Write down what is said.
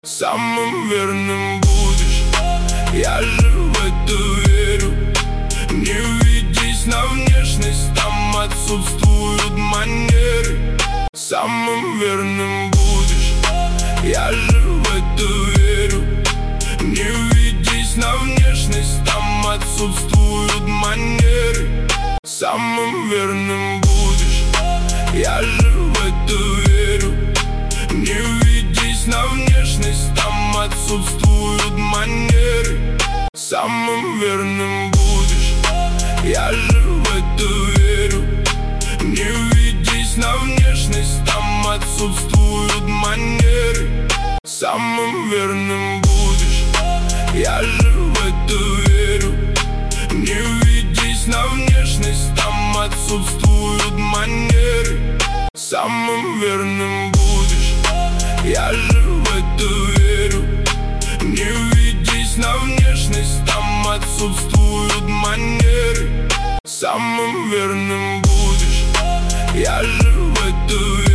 Самым верным будешь, я же в это верю. Не ведись на внешность, там отсутствуют манеры. Самым верным будешь, я же в это верю. Не ведись на внешность, там отсутствуют манеры. Самым верным будешь, я же в это верю. Не ведись на внешность, там отсутствуют манеры. Самым верным будешь, я же в это верю. Не ведись на внешность, там отсутствуют манеры. Самым верным будешь, я же в это верю. Не ведись на внешность, там отсутствуют манеры. Самым верным будешь, я же в это верю. Не ведись на внешность, там отсутствуют манеры. Самым верным будешь, я же в это верю.